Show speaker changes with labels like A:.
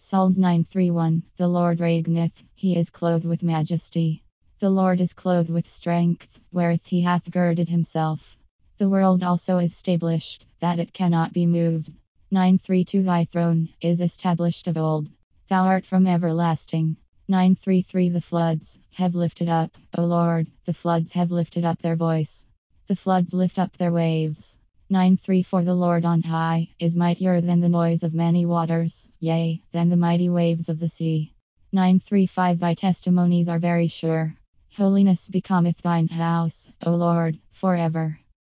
A: Psalms 9:3-1. The Lord reigneth, he is clothed with majesty. The Lord is clothed with strength, wherewith he hath girded himself. The world also is stablished, that it cannot be moved. 9:3-2. Thy throne is established of old. Thou art from everlasting. 9:3-3. The floods have lifted up, O Lord, the floods have lifted up their voice. The floods lift up their waves. 9:3-4. The Lord on high is mightier than the noise of many waters, yea, than the mighty waves of the sea. 9:3-5. Thy testimonies are very sure. Holiness becometh thine house, O Lord, forever.